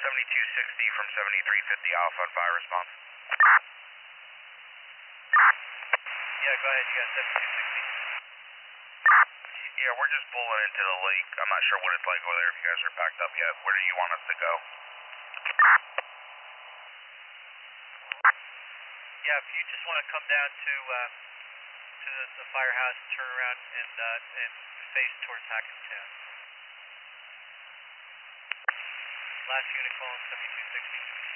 7260 from 7350 Alpha on fire response. Yeah, go ahead, you got 7260. Yeah, we're just pulling into the lake. I'm not sure what it's like over there if you guys are packed up yet. Where do you want us to go? Yeah, if you just want to come down to the firehouse, turn around and face towards Hackettstown. Last unit calling 7260.